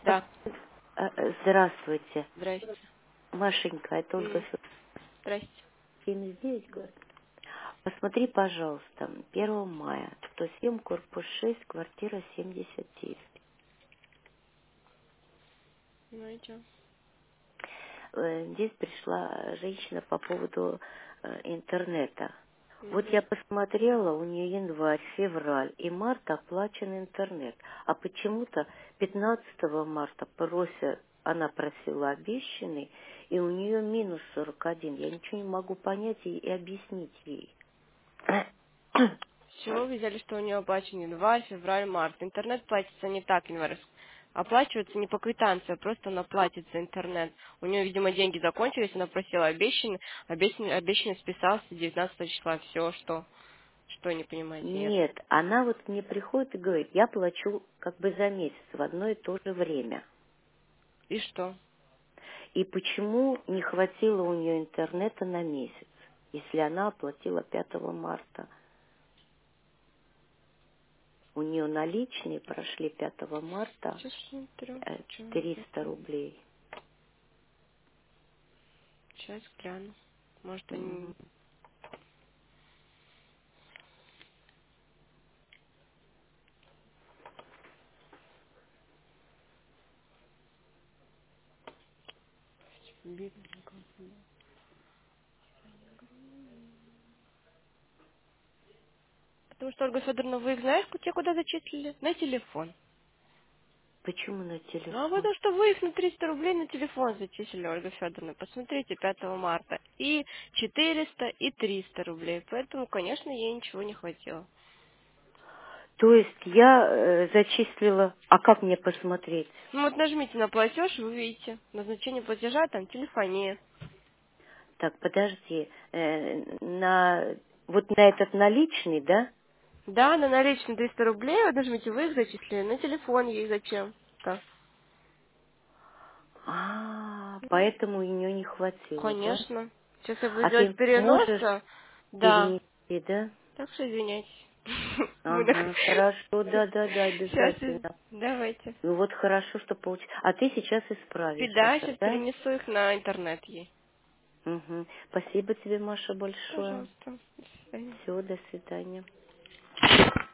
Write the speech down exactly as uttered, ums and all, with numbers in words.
Да, А, э, Здравствуйте. здрасте. Машенька, это Ольга М, Здрасте. семьдесят девять, говорит. Посмотри, пожалуйста, первого мая, сто семь, корпус шесть, квартира семьдесят девять. Ну и чё? Э, Здесь пришла женщина по поводу э, интернета. Вот Мгм. я посмотрела, у нее январь, февраль и март оплачен интернет. А почему-то пятнадцатого марта просят, она просила обещанный, и у нее минус сорок один. Я ничего не могу понять и, и объяснить ей. С чего вы взяли, что у нее оплачен январь, февраль, март? Интернет платится не так, январь. Оплачивается не по квитанции, а просто она платит за интернет. У нее, видимо, деньги закончились, она просила обещанный, обещанный, обещанный списался девятнадцатого числа. Все, что, что не понимаете, нет. Нет, она вот мне приходит и говорит, я плачу как бы за месяц в одно и то же время. И что? И почему не хватило у нее интернета на месяц, если она оплатила пятого марта? У нее наличные прошли пятого марта Сейчас смотрю. э, Чё триста это? рублей. Сейчас гляну. Может, они... Мгм. Потому что, Ольга Федоровна, вы их знаешь, те куда зачислили? На телефон. Почему на Ну, а телефон? потому что вы их на триста рублей на телефон зачислили, Ольга Федоровна. Посмотрите, пятого марта. И четыреста, и триста рублей. Поэтому, конечно, ей ничего не хватило. То есть я э, зачислила, а как мне посмотреть? Ну, вот нажмите на платеж, вы увидите. Назначение платежа, там, телефония. Так, подожди, э, на вот на этот наличный, да? Да, на наличные триста рублей, вот нажмите, вы их зачислили. На телефон ей зачем? Так. А, поэтому у нее не хватило, да? Конечно. Сейчас я буду А делать ты можешь переноса. Да. перенести, да? Так что извиняйтесь. Мы так... Ага, хорошо, да-да-да, Сейчас, обязательно. давайте. Ну вот хорошо, что получилось. А ты сейчас исправишь Да, это, сейчас да? перенесу их на интернет ей. Угу. Спасибо тебе, Маша, большое. Пожалуйста. До свидания. Все, до свидания.